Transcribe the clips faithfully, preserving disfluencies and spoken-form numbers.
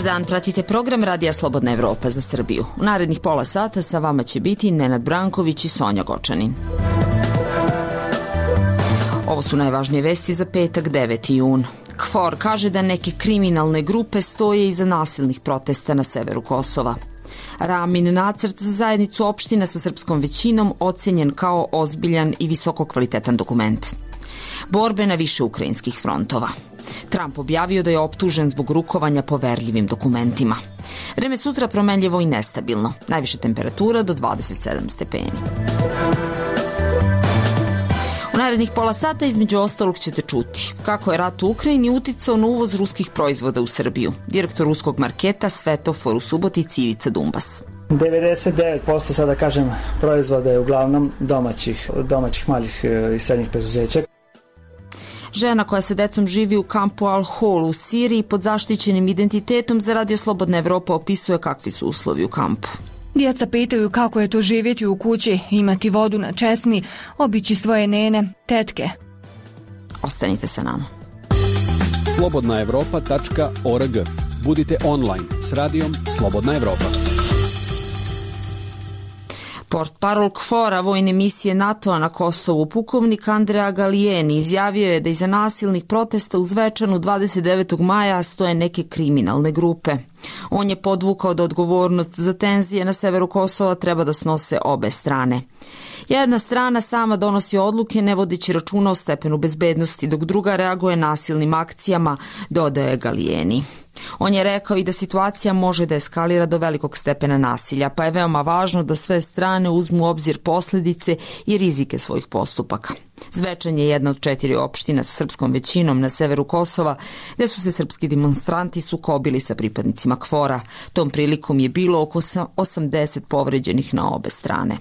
dan, pratite program Radija Slobodna Evropa za Srbiju. U narednih pola sata sa vama će biti Nenad Branković i Sonja Gočanin. Ovo su najvažnije vesti za petak deveti jun. KFOR kaže da neke kriminalne grupe stoje iza nasilnih protesta na severu Kosova. Ramin nacrt za zajednicu opština sa srpskom većinom ocenjen kao ozbiljan i visoko kvalitetan dokument. Borbe na više ukrajinskih frontova. Trump objavio da je optužen zbog rukovanja poverljivim dokumentima. Vreme sutra promenljivo i nestabilno. Najviša temperatura do dvadeset sedam stepeni. U narednih pola sata između ostalog ćete čuti kako je rat u Ukrajini uticao na uvoz ruskih proizvoda u Srbiju. Direktor ruskog marketa Svetofor u Subotici Ivica Dumbas. devedeset devet posto sada kažem proizvoda je uglavnom domaćih, domaćih malih i srednjih preduzeća. Žena koja sa decom živi u kampu Al-Hol u Siriji pod zaštićenim identitetom za Radio Slobodna Evropa opisuje kakvi su uslovi u kampu. Djeca pitaju kako je to živjeti u kući, imati vodu na česmi, obići svoje nene, tetke. Ostanite sa nama. slobodna evropa tačka org. Budite online s radijom Slobodna Evropa. Portparol KFOR-a vojne misije NATO-a na Kosovu, pukovnik Andrea Galijeni, izjavio je da iza nasilnih protesta u Zvečanu dvadeset devetog maja stoje neke kriminalne grupe. On je podvukao da odgovornost za tenzije na severu Kosova treba da snose obe strane. Jedna strana sama donosi odluke ne vodeći računa o stepenu bezbednosti, dok druga reaguje nasilnim akcijama, dodaje Galijeni. On je rekao i da situacija može da eskalira do velikog stepena nasilja, pa je veoma važno da sve strane uzmu u obzir posljedice i rizike svojih postupaka. Zvečan je jedna od četiri opština sa srpskom većinom na severu Kosova, gde su se srpski demonstranti sukobili sa pripadnicima KFOR-a. Tom prilikom je bilo oko osamdeset povređenih na obe strane.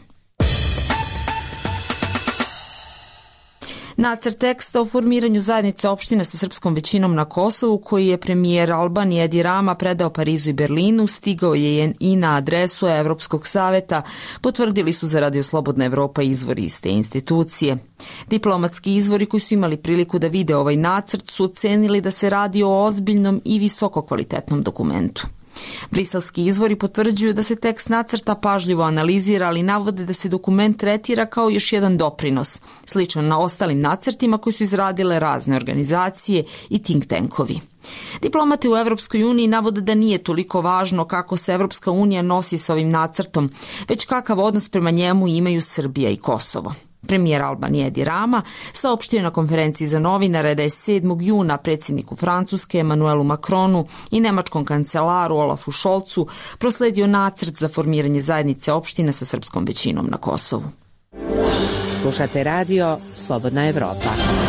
Nacrt teksta o formiranju zajednice opština sa srpskom većinom na Kosovu, koji je premijer Albanije Edi Rama predao Parizu i Berlinu, stigao je i na adresu Evropskog saveta, potvrdili su za Radio Slobodna Evropa izvori iz te institucije. Diplomatski izvori koji su imali priliku da vide ovaj nacrt su ocenili da se radi o ozbiljnom i visoko kvalitetnom dokumentu. Briselski izvori potvrđuju da se tekst nacrta pažljivo analizira, ali navode da se dokument tretira kao još jedan doprinos, slično na ostalim nacrtima koji su izradile razne organizacije i think tankovi. Diplomati u Evropskoj uniji navode da nije toliko važno kako se Evropska unija nosi s ovim nacrtom, već kakav odnos prema njemu imaju Srbija i Kosovo. Premijer Albanije Edi Rama saopštio na konferenciji za novinare da je sedmog juna predsjedniku Francuske Emanuelu Macronu i nemačkom kancelaru Olafu Scholzu prosledio nacrt za formiranje zajednice opština sa srpskom većinom na Kosovu. Slušate radio Slobodna Evropa.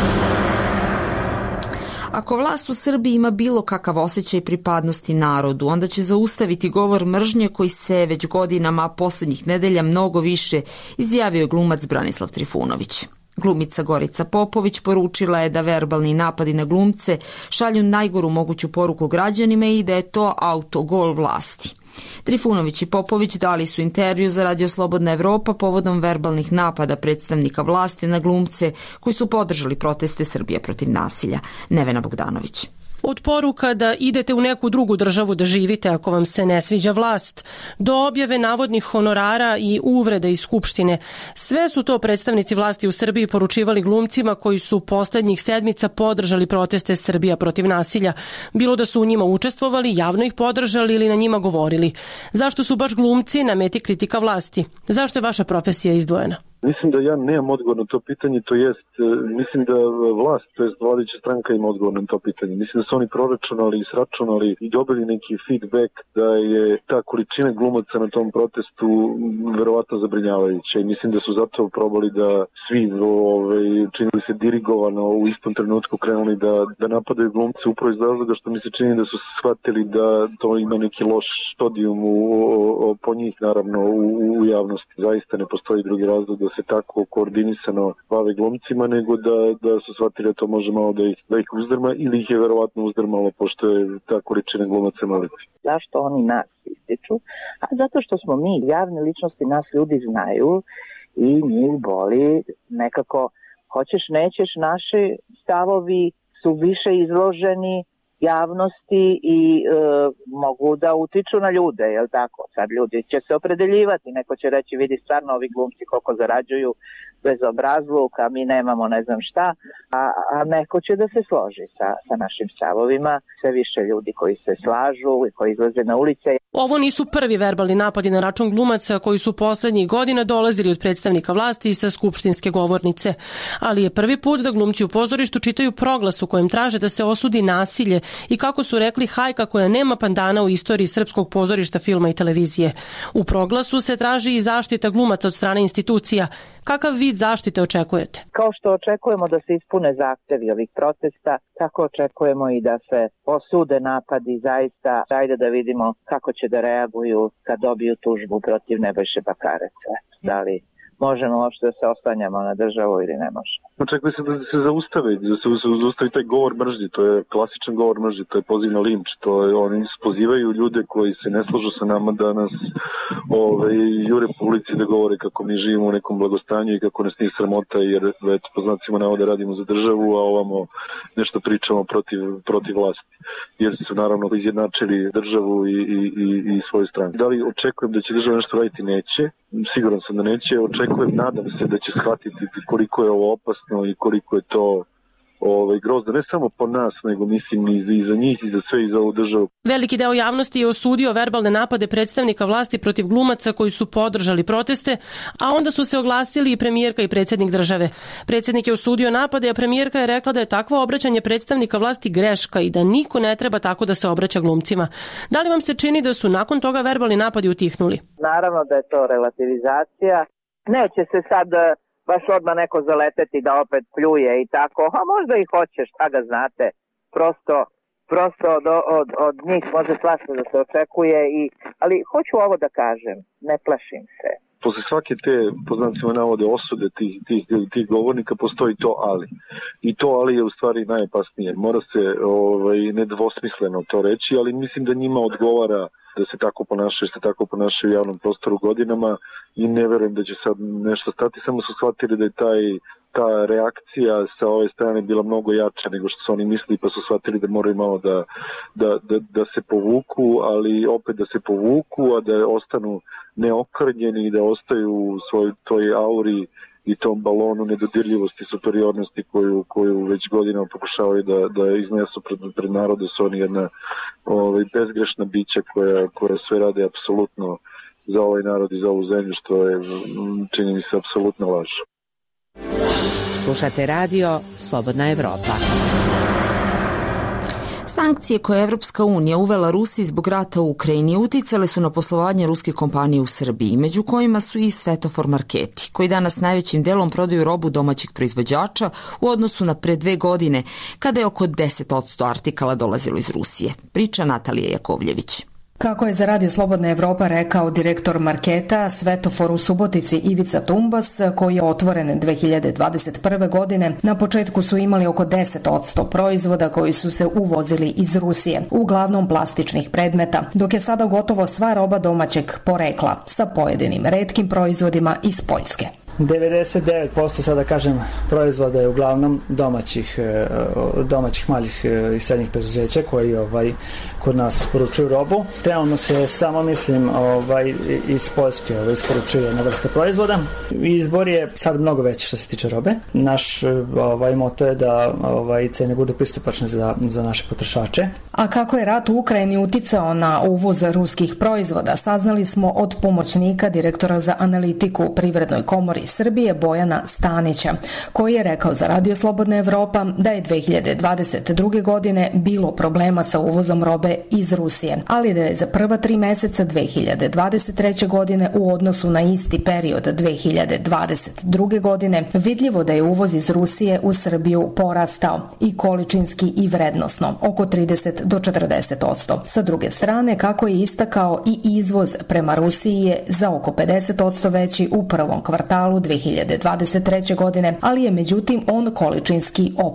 Ako vlast u Srbiji ima bilo kakav osjećaj pripadnosti narodu, onda će zaustaviti govor mržnje koji se već godinama, posljednjih nedelja, mnogo više, izjavio je glumac Branislav Trifunović. Glumica Gorica Popović poručila je da verbalni napadi na glumce šalju najgoru moguću poruku građanima i da je to autogol vlasti. Trifunović i Popović dali su intervju za Radio Slobodna Evropa povodom verbalnih napada predstavnika vlasti na glumce koji su podržali proteste Srbije protiv nasilja. Nevena Bogdanović. Od poruka da idete u neku drugu državu da živite ako vam se ne sviđa vlast, do objave navodnih honorara i uvreda iz Skupštine. Sve su to predstavnici vlasti u Srbiji poručivali glumcima koji su poslednjih sedmica podržali proteste Srbija protiv nasilja. Bilo da su u njima učestvovali, javno ih podržali ili na njima govorili. Zašto su baš glumci na meti kritika vlasti? Zašto je vaša profesija izdvojena? Mislim da ja nemam odgovor na to pitanje, to jest, mislim da vlast, to jest vladajuća stranka ima odgovor na to pitanje. Mislim da su oni proračunali i sračunali i dobili neki feedback da je ta količina glumaca na tom protestu verovatno zabrinjavajuća i mislim da su zato probali da svi ove, činili se dirigovano u istom trenutku krenuli da, da napadaju glumce upravo iz razloga što mi se čini da su shvatili da to ima neki loš stodijum u, o, po njih naravno u, u javnosti. Zaista ne postoji drugi razlog da se tako koordinisano bave glumcima, nego da, da su shvatili da to može malo da ih, da ih uzdrma ili ih je verovatno uzdrmalo, pošto je ta količina glumaca maliti. Zašto oni nas ističu? A zato što smo mi javne ličnosti, nas ljudi znaju i njih boli nekako, hoćeš nećeš, naši stavovi su više izloženi javnosti i e, mogu da utiču na ljude, jel tako? Sad ljudi će se opredeljivati, neko će reći vidi stvarno ovi glumci koliko zarađuju bez obrazluka, mi nemamo ne znam šta, a, a neko će da se složi sa, sa našim stavovima, sve više ljudi koji se slažu i koji izlaze na ulice. Ovo nisu prvi verbalni napadi na račun glumaca koji su poslednjih godina dolazili od predstavnika vlasti i sa skupštinske govornice, ali je prvi put da glumci u pozorištu čitaju proglas u kojem traže da se osudi nasilje i kako su rekli hajka koja nema pandana u istoriji srpskog pozorišta, filma i televizije. U proglasu se traži i zaštita glumaca od strane institucija. Kakav vid zaštite očekujete? Kao što očekujemo da se ispune zahtevi ovih protesta, tako očekujemo i da se osude napadi zaista. Ajde da vidimo kako će da reaguju kad dobiju tužbu protiv Nebojše Bakareca. Da li možemo uopšte da se oslanjamo na državu ili ne možemo. Očekuje se da se zaustavi, da se zaustavi taj govor mržnje, to je klasičan govor mržnje, to je poziv na linč, to je, oni pozivaju ljude koji se ne slažu sa nama da nas ove, jure po ulici da govore kako mi živimo u nekom blagostanju i kako nas nije sramota, jer eto, po znacima navoda radimo za državu, a ovamo nešto pričamo protiv, protiv vlasti, jer su naravno izjednačili državu i, i, i, i svoju stranu. Da li očekujem da će država nešto raditi? Neće. Siguran sam da neće, očekujem, nadam se da će shvatiti koliko je ovo opasno i koliko je to ovaj, grozno, ne samo po nas, nego mislim i za, i za njih i za sve i za ovu državu. Veliki deo javnosti je osudio verbalne napade predstavnika vlasti protiv glumaca koji su podržali proteste, a onda su se oglasili i premijerka i predsjednik države. Predsjednik je osudio napade, a premijerka je rekla da je takvo obraćanje predstavnika vlasti greška i da niko ne treba tako da se obraća glumcima. Da li vam se čini da su nakon toga verbalni napadi utihnuli? Naravno da je to relativizacija. Neće se sad baš odmah neko zaleteti da opet pljuje i tako, a možda i hoće, šta ga znate, prosto, prosto od, od, od njih može svašta da se očekuje, i, ali hoću ovo da kažem, ne plašim se. Posle svake te, po znacima navode, osude tih, tih, tih govornika postoji to ali. I to ali je u stvari najopasnije. Mora se ovaj, nedvosmisleno to reći, ali mislim da njima odgovara da se tako ponašaju, se tako ponašaju u javnom prostoru godinama i ne verujem da će sad nešto stati, samo su shvatili da je taj, ta reakcija sa ove strane bila mnogo jača nego što su oni mislili, pa su shvatili da moraju malo da, da, da, da se povuku, ali opet da se povuku, a da ostanu neokrnjeni i da ostaju u svojoj toj auri i tom balonu nedodirljivosti, superiornosti koju, koju već godinama pokušavaju da, da iznesu pred, pred narodu. Su oni jedna ovaj, bezgrešna bića koja, koja sve rade apsolutno za ovaj narod i za ovu zemlju, što je, čini mi se, apsolutna laž. Slušate radio Slobodna Evropa. Sankcije koje je Evropska unija uvela Rusiji zbog rata u Ukrajini uticale su na poslovanje ruske kompanije u Srbiji, među kojima su i Svetofor marketi, koji danas najvećim delom prodaju robu domaćih proizvođača u odnosu na pre dve godine, kada je oko deset posto artikala dolazilo iz Rusije. Priča Natalija Jakovljević. Kako je za Radio Slobodna Evropa rekao direktor marketa Svetofor u Subotici Ivica Tumbas, koji je otvoren dve hiljade dvadeset prve. godine, na početku su imali oko deset posto proizvoda koji su se uvozili iz Rusije, uglavnom plastičnih predmeta, dok je sada gotovo sva roba domaćeg porekla, sa pojedinim retkim proizvodima iz Poljske. devedeset devet posto sada kažem proizvoda je uglavnom domaćih domaćih malih i srednjih preduzeća koji ovaj kod nas isporučuju robu. Trenutno se samo mislim ovaj iz Poljske ovaj isporučuje jedna vrsta proizvoda. Izbor je sad mnogo veći što se tiče robe. Naš ovaj moto je da ovaj cene budu pristupačne za za naše potrošače. A kako je rat u Ukrajini uticao na uvoz ruskih proizvoda, saznali smo od pomoćnika direktora za analitiku u Privrednoj komori Srbije Bojana Stanića, koji je rekao za Radio Slobodna Evropa da je dve hiljade dvadeset druge. godine bilo problema sa uvozom robe iz Rusije, ali da je za prva tri meseca dve hiljade dvadeset treće. godine u odnosu na isti period dve hiljade dvadeset druge. godine vidljivo da je uvoz iz Rusije u Srbiju porastao i količinski i vrednosno, oko trideset do četrdeset posto. Sa druge strane, kako je istakao, i izvoz prema Rusiji je za oko pedeset posto veći u prvom kvartalu dve hiljade dvadeset treće. godine, ali je međutim on količinski opao.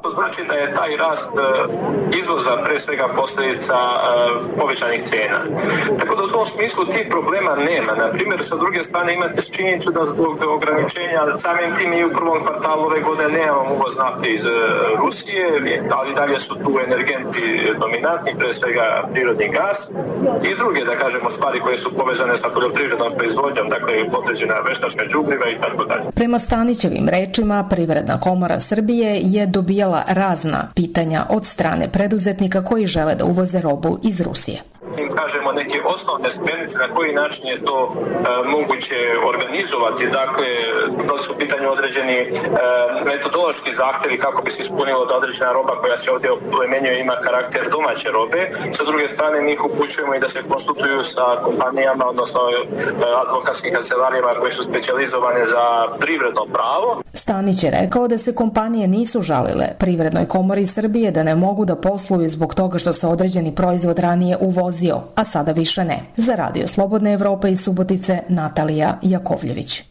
To znači da je taj rast izvoza pre svega posljedica povećanih cena. Tako da u tom smislu tih problema nema. Na primjer, sa druge strane imate činjenicu da zbog ograničenja samim tim i u prvom kvartalu ove godine nemamo uvoz nafte iz Rusije, ali dalje su tu energenti dominantni, pre svega prirodni gas i druge, da kažemo, stvari koje su povezane sa poljoprivrednom proizvodnjom, dakle određena veštačka đubriva i tako dalje. Prema Stanićevim rečima, Privredna komora Srbije je dobijala razna pitanja od strane preduzetnika koji žele da uvoze robu iz Rusije. Kažemo neke osnovne smernice na koji način je to e, moguće organizovati, dakle da su u pitanju određeni e, metodološki zahtevi kako bi se ispunilo da određena roba koja se ovdje oplemenjuje ima karakter domaće robe. Sa druge strane mi ih upućujemo i da se konsultuju sa kompanijama, odnosno e, advokatskim kancelarijama koje su specijalizovane za privredno pravo. Stanić je rekao da se kompanije nisu žalile Privrednoj komori Srbije da ne mogu da posluju zbog toga što se određeni proizvod ranije uvozio, a sada više ne. Za Radio Slobodna Evropa iz Subotice, Natalija Jakovljević.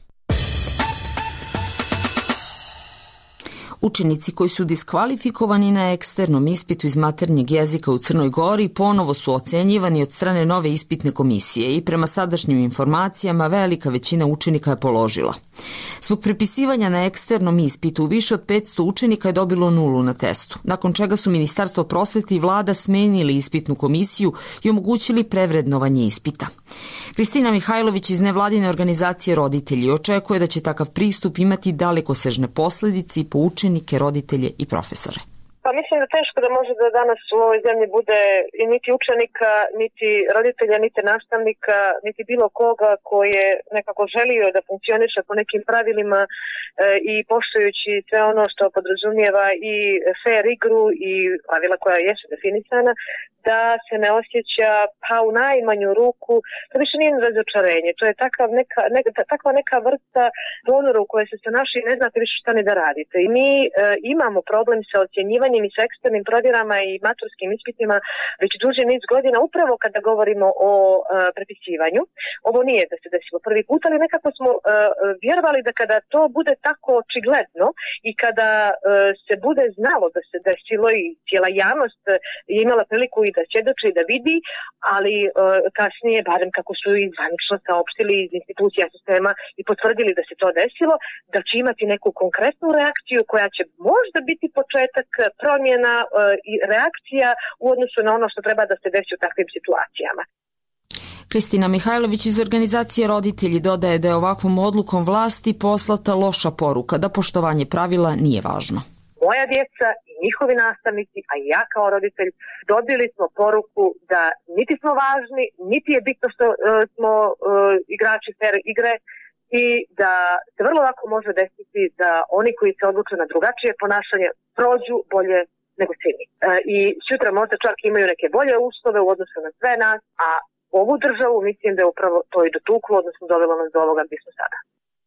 Učenici koji su diskvalifikovani na eksternom ispitu iz maternjeg jezika u Crnoj Gori ponovo su ocenjivani od strane nove ispitne komisije i prema sadašnjim informacijama velika većina učenika je položila. Zbog prepisivanja na eksternom ispitu više od petsto učenika je dobilo nulu na testu, nakon čega su Ministarstvo prosvete i vlada smenili ispitnu komisiju i omogućili prevrednovanje ispita. Kristina Mihajlović iz nevladine organizacije Roditelji očekuje da će takav pristup imati dalekosežne posledice i po učenike, roditelje i profesore. Pa mislim da teško da može da danas u ovoj zemlji bude niti učenika, niti roditelja, niti nastavnika, niti bilo koga koji je nekako želio da funkcioniše po nekim pravilima e, i poštujući sve ono što podrazumijeva i fair igru i pravila koja jesu definisana, da se ne osjeća pa u najmanju ruku, to više nije razočarenje, to je takav neka, neka, takva neka vrsta ponora u kojoj se se naši ne znate više šta ni da radite. I mi e, imamo problem sa ocjenjivanjem i sa eksternim provjerama i maturskim ispitima već duži niz godina, upravo kada govorimo o e, prepisivanju. Ovo nije da se desilo prvi put, ali nekako smo e, vjerovali da kada to bude tako očigledno i kada e, se bude znalo da se desilo i cijela javnost je imala priliku i da svjedoči i da vidi, ali e, kasnije, barem kako su i zvanično saopštili iz institucija sistema i potvrdili da se to desilo, da će imati neku konkretnu reakciju koja će možda biti početak promjena e, i reakcija u odnosu na ono što treba da se desi u takvim situacijama. Kristina Mihajlović iz organizacije Roditelji dodaje da je ovakvom odlukom vlasti poslata loša poruka da poštovanje pravila nije važno. Moja djeca i njihovi nastavnici, a i ja kao roditelj, dobili smo poruku da niti smo važni, niti je bitno što uh, smo uh, igrači fair igre i da se vrlo lako može desiti da oni koji se odluče na drugačije ponašanje prođu bolje nego svi mi. Uh, I sutra možda čak imaju neke bolje uslove u odnosu na sve nas, a ovu državu mislim da je upravo to i dotuklo, odnosno dovelo nas do ovoga gdje smo sada.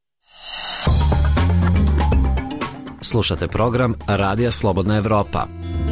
Slušate program Radija Slobodna Evropa.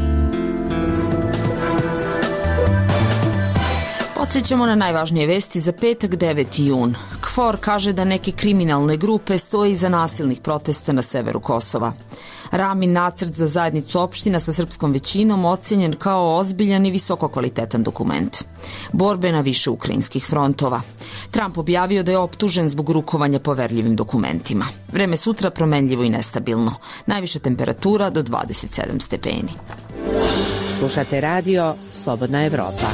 Podsjećamo na najvažnije vesti za petak deveti jun. KFOR kaže da neke kriminalne grupe stoje iza nasilnih protesta na severu Kosova. Ramin nacrt za zajednicu opština sa srpskom većinom ocenjen kao ozbiljan i visoko kvalitetan dokument. Borbe na više ukrajinskih frontova. Trump objavio da je optužen zbog rukovanja poverljivim dokumentima. Vreme sutra promenljivo i nestabilno. Najviša temperatura do dvadeset sedam stepeni. Slušate radio Slobodna Evropa.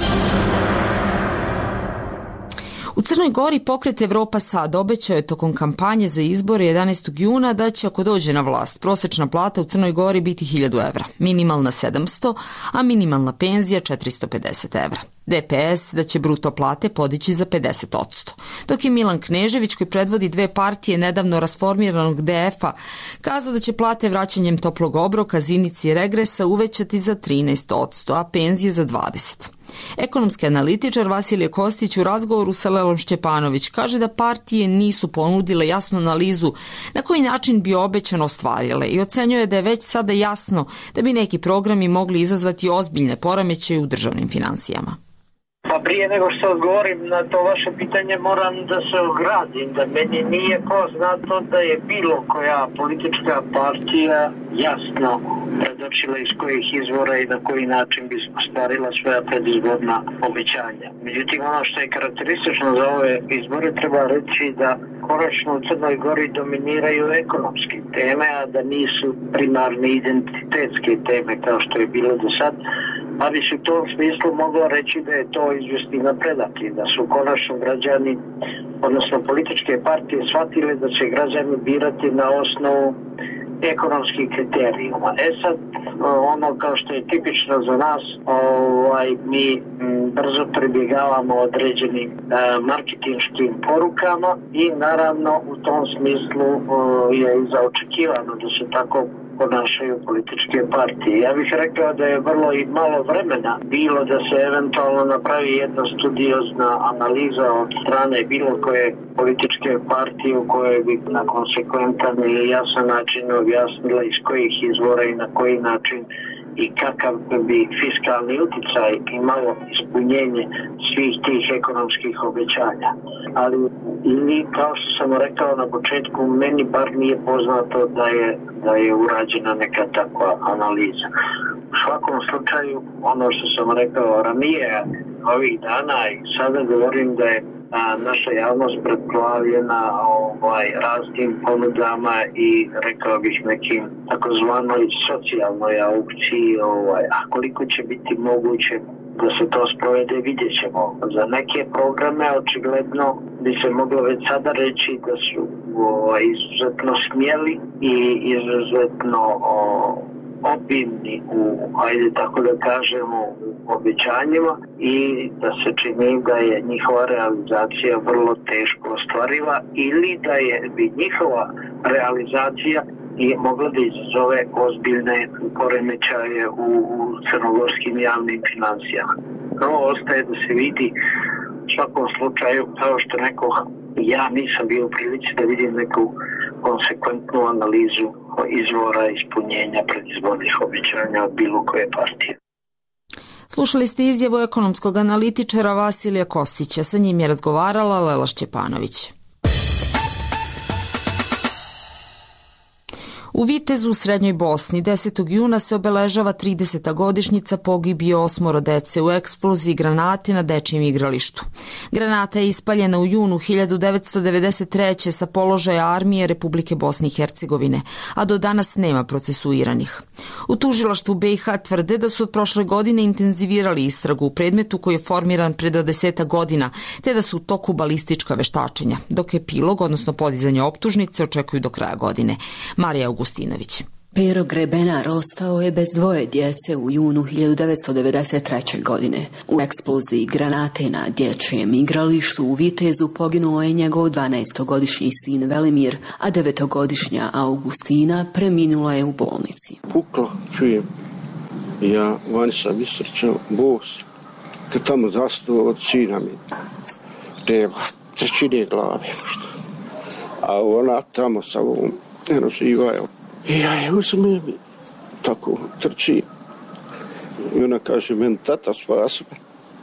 U Crnoj Gori pokret Evropa Sad obećao je tokom kampanje za izbore jedanaestog juna da će, ako dođe na vlast, prosečna plata u Crnoj Gori biti hiljadu evra, minimalna sedamsto, a minimalna penzija četiristo pedeset evra. D P S da će bruto plate podići za pedeset posto, dok je Milan Knežević, koji predvodi dve partije nedavno rasformiranog D F-a, kazao da će plate vraćanjem toplog obroka, zinici i regresa uvećati za trinaest posto, a penzije za dvadeset posto. Ekonomski analitičar Vasilije Kostić u razgovoru sa Lelom Šćepanović kaže da partije nisu ponudile jasnu analizu na koji način bi obećano ostvarile i ocenjuje da je već sada jasno da bi neki programi mogli izazvati ozbiljne poremećaje u državnim finansijama. Pa prije nego što odgovorim na to vaše pitanje moram da se ogradim, da meni nije poznato da je bilo koja politička partija jasno predočila iz kojih izvora i na koji način bi ostvarila svoja predizborna obećanja. Međutim, ono što je karakteristično za ove izbore treba reći da konačno u Crnoj Gori dominiraju ekonomske teme, a da nisu primarne identitetske teme kao što je bilo do sad, pa bi se u tom smislu moglo reći da je to izvesti napredak i da su konačno građani, odnosno političke partije, shvatile da će građani birati na osnovu ekonomskih kriterijuma. E sad, ono kao što je tipično za nas, ovaj, mi brzo pribjegavamo određenim e, marketinškim porukama i naravno u tom smislu e, je i zaočekivano da se tako ponašaju političke partije. Ja bih rekao da je vrlo i malo vremena bilo da se eventualno napravi jedna studiozna analiza od strane bilo koje političke partije u kojoj bi na konsekventan i jasan način objasnila iz kojih izvora i na koji način i kakav bi fiskalni uticaj imalo ispunjenje svih tih ekonomskih obećanja. Ali ili, kao što sam rekao na početku, meni bar nije poznato da je, da je urađena neka takva analiza. U svakom slučaju, ono što sam rekao ranije, ovih dana i sada govorim da je a, naša javnost preplavljena ovaj, raznim ponudama i rekao bih nekim takozvanoj socijalnoj aukciji, ovaj, a koliko će biti moguće da se to sprovede, vidjet ćemo. Za neke programe očigledno bi se moglo već sada reći da su ovaj, izuzetno smjeli i izuzetno o, obimni u, ajde tako da kažemo, u obećanjima i da se čini da je njihova realizacija vrlo teško ostvariva ili da je bi njihova realizacija i mogla da izazove ozbiljne poremećaje u, u crnogorskim javnim financijama. No, ostaje da se vidi u svakom slučaju, kao što neko, ja nisam bio u prilici da vidim neku konsekventnu analizu izvora ispunjenja predizbornih obećanja od bilo koje partije. Slušali ste izjavu ekonomskog analitičara Vasilija Kostića. Sa njim je razgovarala Lela Šćepanović. U Vitezu u Srednjoj Bosni desetog juna se obeležava trideseta godišnjica pogibije osmoro dece u eksploziji granate na dečijem igralištu. Granata je ispaljena u junu hiljadu devetsto devedeset treće sa položaja armije Republike Bosne i Hercegovine, a do danas nema procesuiranih. U tužilaštvu B i H tvrde da su od prošle godine intenzivirali istragu u predmetu koji je formiran pre dvadesetak godina, te da su u toku balistička veštačenja, dok epilog, odnosno podizanje optužnice, očekuju do kraja godine. Marija Augustinović. Pero Grebenar ostao je bez dvoje djece u junu hiljadu devetsto devedeset treće. godine. U eksploziji granate na dječjem igralištu u Vitezu poginuo je njegov dvanaestogodišnji sin Velimir, a devetogodišnja Augustina preminula je u bolnici. Puklo, čujem. Ja vani sam isrčao bos. Kad tamo zastao od sina mi treba trećine glave. A ona tamo sa ovom eno živa je. I ja je uzmem tako trči. I ona kaže, meni tata spasi me.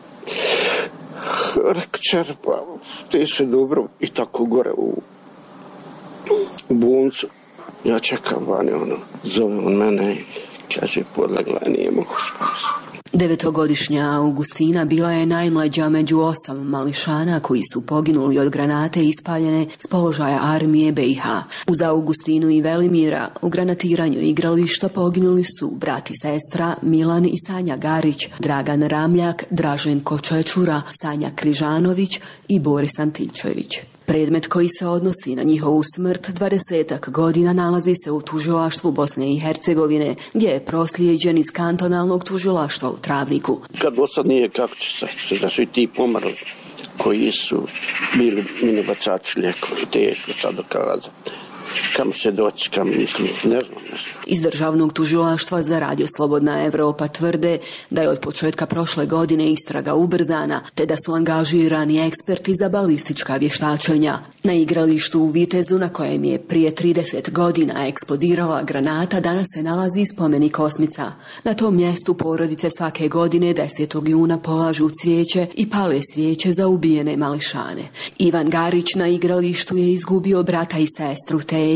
Rekao, čerpa, ti se dobro. I tako gore u, u bolnicu. Ja čekam vani, ono, zove on mene i kaže, podlegla, nije mogu spasiti. Devetogodišnja Augustina bila je najmlađa među osam mališana koji su poginuli od granate ispaljene s položaja armije B i H. Uz Augustinu i Velimira u granatiranju igrališta poginuli su brat i sestra Milan i Sanja Garić, Dragan Ramljak, Draženko Čečura, Sanja Križanović i Boris Antičević. Predmet koji se odnosi na njihovu smrt dvadesetak godina nalazi se u tužilaštvu Bosne i Hercegovine, gdje je proslijeđen iz kantonalnog tužilaštva u Travniku. Kad do sad nije kako će se, da su i ti pomrli koji su bili minobacači lijekovi, teško sad dokazati. Kam se doći, kam mislim, ne znam, ne znam. Iz Državnog tužilaštva za Radio Slobodna Evropa tvrde da je od početka prošle godine istraga ubrzana, te da su angažirani eksperti za balistička vještačenja. Na igralištu u Vitezu, na kojem je prije trideset godina eksplodirala granata, danas se nalazi spomenik osmica. Na tom mjestu porodice svake godine desetog juna polažu cvijeće i pale svijeće za ubijene mališane. Ivan Garić na igralištu je izgubio brata i sestru, te je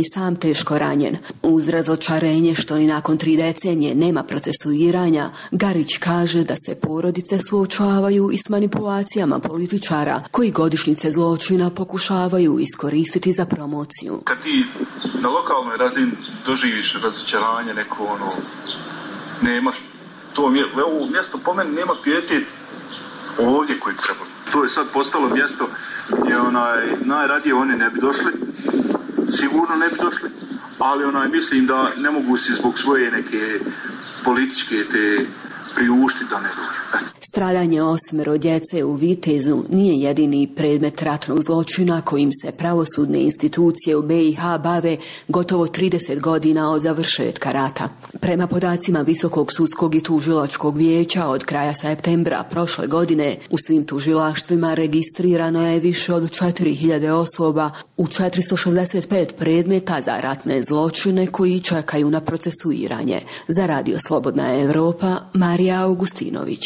sam teško ranjen. Uz razočarenje što ni nakon tri decenije nema procesuiranja, Garić kaže da se porodice suočavaju i s manipulacijama političara koji godišnjice zločina pokušavaju iskoristiti za promociju. Kad ti na lokalnoj razini doživiš razočaranje, neko ono, nemaš to ovo mjesto po meni nema pijetet ovdje koji treba. To je sad postalo mjesto gdje onaj, najradije oni ne bi došli, sigurno ne bi došli, ali onaj, mislim da ne mogu si zbog svoje neke političke te priuštiti da ne dođu. Stradanje osmero djece u Vitezu nije jedini predmet ratnog zločina kojim se pravosudne institucije u B i H bave gotovo trideset godina od završetka rata. Prema podacima Visokog sudskog i tužilačkog vijeća od kraja septembra prošle godine u svim tužilaštvima registrirano je više od četiri hiljade osoba u četiristo šezdeset pet predmeta za ratne zločine koji čekaju na procesuiranje. Za Radio Slobodna Evropa, Marija Augustinović.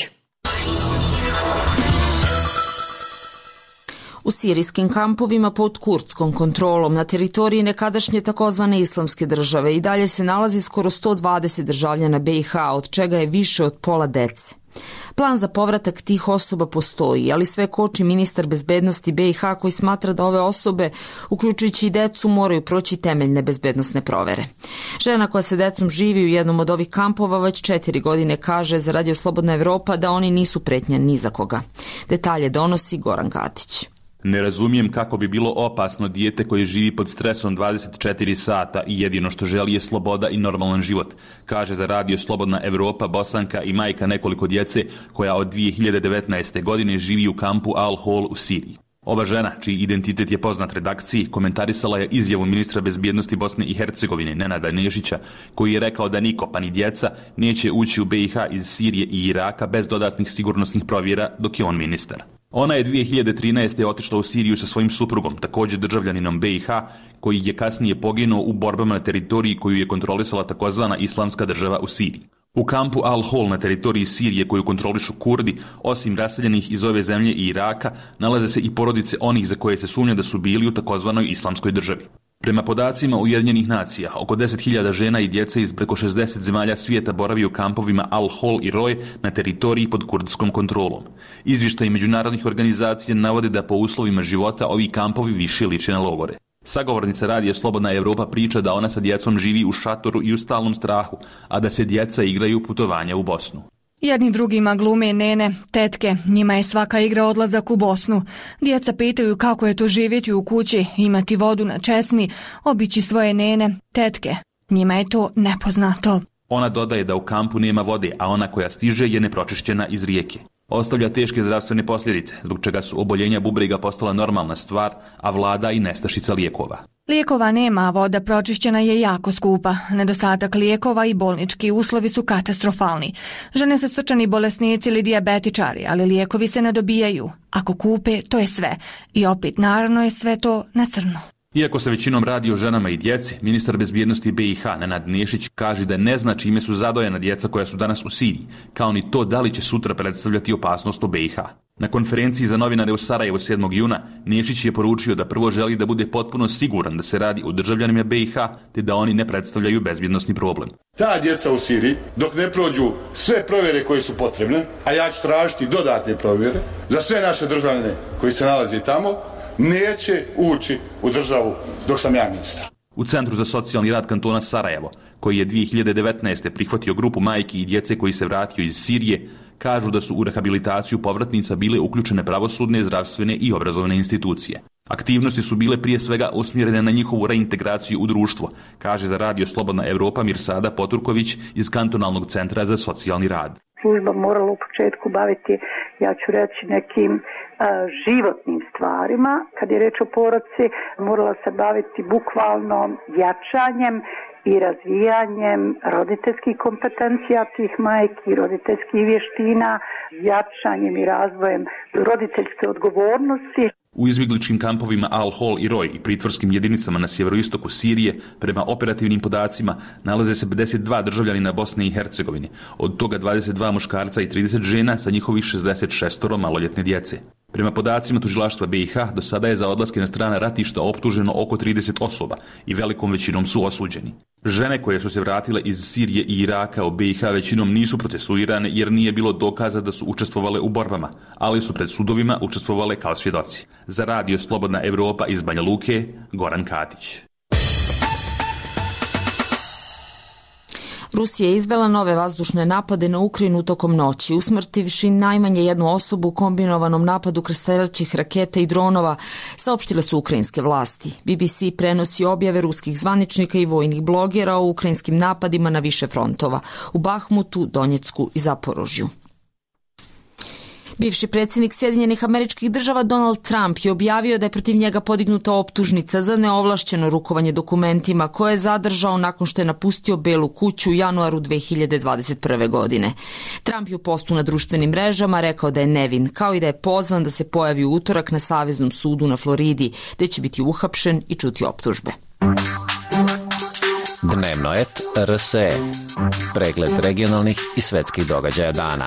U sirijskim kampovima pod kurdskom kontrolom na teritoriji nekadašnje takozvane islamske države i dalje se nalazi skoro sto dvadeset državljana B i H, od čega je više od pola dece. Plan za povratak tih osoba postoji, ali sve koči ministar bezbednosti B i H koji smatra da ove osobe, uključujući i decu, moraju proći temeljne bezbednosne provere. Žena koja se decom živi u jednom od ovih kampova već četiri godine kaže za Radio Slobodna Evropa da oni nisu pretnja ni za koga. Detalje donosi Goran Gatić. Ne razumijem kako bi bilo opasno dijete koje živi pod stresom dvadeset četiri sata i jedino što želi je sloboda i normalan život, kaže za Radio Slobodna Evropa Bosanka i majka nekoliko djece koja od dvije hiljade devetnaeste. godine živi u kampu Al-Hol u Siriji. Ova žena, čiji identitet je poznat redakciji, komentarisala je izjavu ministra bezbjednosti Bosne i Hercegovine Nenada Nešića, koji je rekao da niko, pa ni djeca, neće ući u B i H iz Sirije i Iraka bez dodatnih sigurnosnih provjera dok je on ministar. Ona je dvije hiljade trinaeste. otišla u Siriju sa svojim suprugom, također državljaninom B i H, koji je kasnije poginuo u borbama na teritoriji koju je kontrolisala takozvana islamska država u Siriji. U kampu Al-Hol na teritoriji Sirije koju kontrolišu Kurdi, osim raseljenih iz ove zemlje i Iraka, nalaze se i porodice onih za koje se sumnja da su bili u takozvanoj islamskoj državi. Prema podacima Ujedinjenih nacija, oko deset hiljada žena i djece iz preko šezdeset zemalja svijeta boravi u kampovima Al-Hol i Roj na teritoriji pod kurdskom kontrolom. Izvještaji međunarodnih organizacija navode da po uslovima života ovi kampovi više liče na logore. Sagovornica Radija Slobodna Evropa priča da ona sa djecom živi u šatoru i u stalnom strahu, a da se djeca igraju putovanja u Bosnu. Jedni drugima glume nene, tetke, njima je svaka igra odlazak u Bosnu. Djeca pitaju kako je to živjeti u kući, imati vodu na česmi, obići svoje nene, tetke. Njima je to nepoznato. Ona dodaje da u kampu nema vode, a ona koja stiže je nepročišćena iz rijeke. Ostavlja teške zdravstvene posljedice, zbog čega su oboljenja bubrega postala normalna stvar, a vlada i nestašica lijekova. Lijekova nema, a voda pročišćena je jako skupa. Nedostatak lijekova i bolnički uslovi su katastrofalni. Žene su srčani bolesnici ili dijabetičari, ali lijekovi se ne dobijaju. Ako kupe, to je sve. I opet, naravno je sve to na crno. Iako se većinom radi o ženama i djeci, ministar bezbjednosti B i H Nenad Nešić kaže da ne zna čime su zadojena djeca koja su danas u Siriji, kao ni to da li će sutra predstavljati opasnost u B i H. Na konferenciji za novinare u Sarajevu sedmog juna Nešić je poručio da prvo želi da bude potpuno siguran da se radi o državljanima B i H te da oni ne predstavljaju bezbjednosni problem. Ta djeca u Siriji, dok ne prođu sve provjere koje su potrebne, a ja ću tražiti dodatne provjere za sve naše državljane koji se nalaze tamo, neće ući u državu dok sam ja ministar. U Centru za socijalni rad kantona Sarajevo, koji je dvije hiljade devetnaeste. prihvatio grupu majki i djece koji se vratio iz Sirije, kažu da su u rehabilitaciju povratnica bile uključene pravosudne, zdravstvene i obrazovne institucije. Aktivnosti su bile prije svega usmjerene na njihovu reintegraciju u društvo, kaže za Radio Slobodna Evropa Mirsada Poturković iz Kantonalnog centra za socijalni rad. Služba morala u početku baviti, ja ću reći, nekim a, životnim stvarima. Kad je reč o porodci, morala se baviti bukvalno jačanjem i razvijanjem roditeljskih kompetencija tih majki, roditeljskih vještina, jačanjem i razvojem roditeljske odgovornosti. U izbjegličkim kampovima Al-Hol i Roj i pritvorskim jedinicama na sjeveroistoku Sirije, prema operativnim podacima, nalaze se pedeset dva državljanina Bosne i Hercegovine, od toga dvadeset dva muškarca i trideset žena sa njihovih šezdeset šest maloljetne djece. Prema podacima tužilaštva B i H, do sada je za odlaske na strana ratišta optuženo oko trideset osoba i velikom većinom su osuđeni. Žene koje su se vratile iz Sirije i Iraka u B i H većinom nisu procesuirane jer nije bilo dokaza da su učestvovale u borbama, ali su pred sudovima učestvovale kao svjedoci. Za radio Slobodna Evropa iz Banja Luke, Goran Katić. Rusija je izvela nove vazdušne napade na Ukrajinu tokom noći, usmrtivši najmanje jednu osobu u kombinovanom napadu krstarećih raketa i dronova, saopštile su ukrajinske vlasti. B B C prenosi objave ruskih zvaničnika i vojnih blogera o ukrajinskim napadima na više frontova, u Bahmutu, Donjecku i Zaporožju. Bivši predsjednik Sjedinjenih Američkih Država Donald Trump je objavio da je protiv njega podignuta optužnica za neovlašćeno rukovanje dokumentima koje je zadržao nakon što je napustio Belu kuću u januaru dve hiljade dvadeset prve. godine. Trump je u postu na društvenim mrežama rekao da je nevin, kao i da je pozvan da se pojavi u utorak na Saveznom sudu na Floridi, gde će biti uhapšen i čuti optužbe. Dnevno et R S E. Pregled regionalnih i svetskih događaja dana.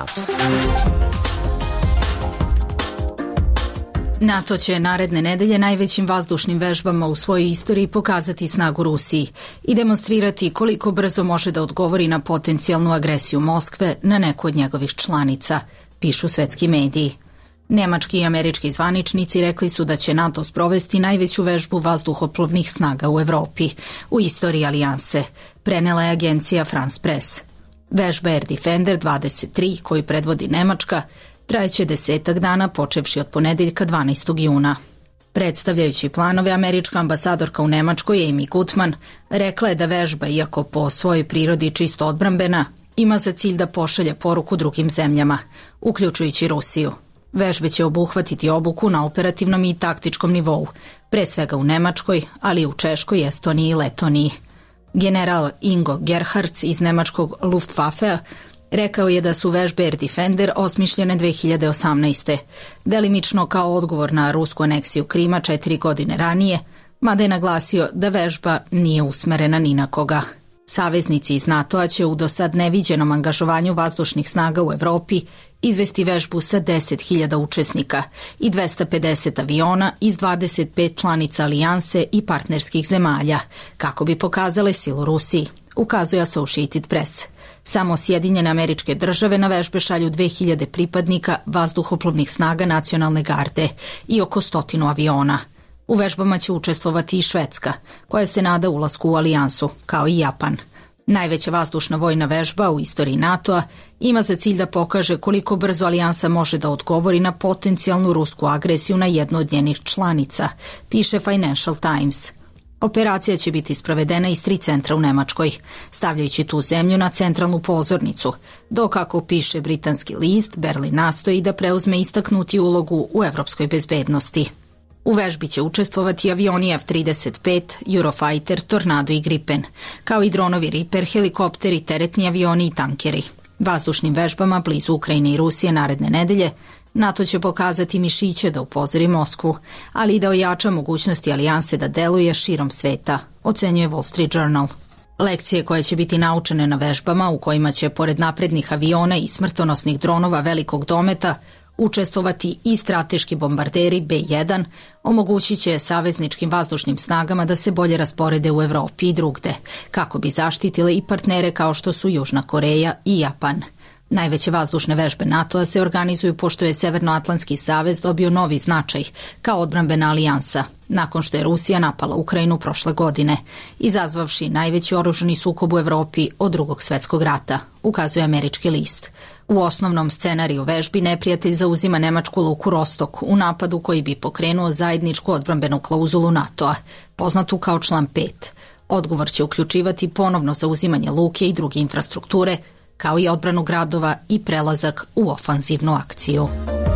NATO će naredne nedelje najvećim vazdušnim vežbama u svojoj istoriji pokazati snagu Rusiji i demonstrirati koliko brzo može da odgovori na potencijalnu agresiju Moskve na neku od njegovih članica, pišu svetski mediji. Nemački i američki zvaničnici rekli su da će NATO sprovesti najveću vežbu vazduhoplovnih snaga u Evropi u istoriji alijanse, prenela je agencija France Press. Vežba Air Defender dvadeset tri, koju predvodi Nemačka, trajeće desetak dana, počevši od ponedeljka dvanaestog juna. Predstavljajući planove, američka ambasadorka u Nemačkoj Amy Gutmann rekla je da vežba, iako po svojoj prirodi čisto odbrambena, ima za cilj da pošalje poruku drugim zemljama, uključujući Rusiju. Vežbe će obuhvatiti obuku na operativnom i taktičkom nivou, pre svega u Nemačkoj, ali i u Češkoj, Estoniji i Letoniji. General Ingo Gerhards iz nemačkog Luftwaffea rekao je da su vežbe Air Defender osmišljene dve hiljade osamnaeste. delimično kao odgovor na rusku aneksiju Krima četiri godine ranije, mada je naglasio da vežba nije usmerena ni na koga. Saveznici iz NATO-a će u do sad neviđenom angažovanju vazdušnih snaga u Evropi izvesti vežbu sa deset hiljada učesnika i dvesta pedeset aviona iz dvadeset pet članica alijanse i partnerskih zemalja, kako bi pokazale silu Rusiji, ukazuje Associated Press. Samo Sjedinjene Američke Države na vežbe šalju dve hiljade pripadnika vazduhoplovnih snaga nacionalne garde i oko stotinu aviona. U vežbama će učestvovati i Švedska, koja se nada ulasku u alijansu, kao i Japan. Najveća vazdušna vojna vežba u istoriji NATO-a ima za cilj da pokaže koliko brzo alijansa može da odgovori na potencijalnu rusku agresiju na jednu od njenih članica, piše Financial Times. Operacija će biti sprovedena iz tri centra u Nemačkoj, stavljajući tu zemlju na centralnu pozornicu, dok, kako piše britanski list, Berlin nastoji da preuzme istaknuti ulogu u evropskoj bezbednosti. U vežbi će učestvovati avioni F trideset pet, Eurofighter, Tornado i Gripen, kao i dronovi Reaper, helikopteri, teretni avioni i tankeri. Vazdušnim vežbama blizu Ukrajine i Rusije naredne nedelje NATO će pokazati mišiće da upozori Moskvu, ali i da ojača mogućnosti alijanse da deluje širom sveta, ocenjuje Wall Street Journal. Lekcije koje će biti naučene na vežbama, u kojima će pored naprednih aviona i smrtonosnih dronova velikog dometa učestvovati i strateški bombarderi B jedan, omogućit će savezničkim vazdušnim snagama da se bolje rasporede u Evropi i drugde, kako bi zaštitile i partnere kao što su Južna Koreja i Japan. Najveće vazdušne vežbe NATO-a se organizuju pošto je Severnoatlantski savez dobio novi značaj kao odbrambena alijansa, nakon što je Rusija napala Ukrajinu prošle godine, izazvavši najveći oružani sukob u Evropi od Drugog svetskog rata, ukazuje američki list. U osnovnom scenariju vežbi neprijatelj zauzima nemačku luku Rostok u napadu koji bi pokrenuo zajedničku odbrambenu klauzulu NATO-a, poznatu kao član pet. Odgovor će uključivati ponovno zauzimanje luke i druge infrastrukture, kao i odbranu gradova i prelazak u ofanzivnu akciju.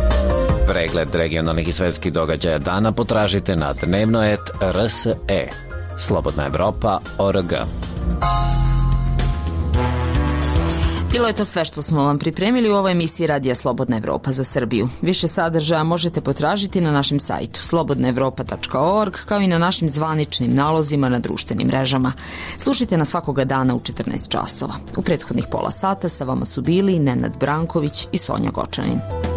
Pregled regionalnih i svetskih događaja dana potražite na dnevno et R S E. Slobodna Evropa O R G. Bilo je to sve što smo vam pripremili u ovoj emisiji Radija Slobodna Evropa za Srbiju. Više sadržaja možete potražiti na našem sajtu slobodna evropa tačka org, kao i na našim zvaničnim nalozima na društvenim mrežama. Slušajte nas svakoga dana u četrnaest časova. U prethodnih pola sata sa vama su bili Nenad Branković i Sonja Gočanin.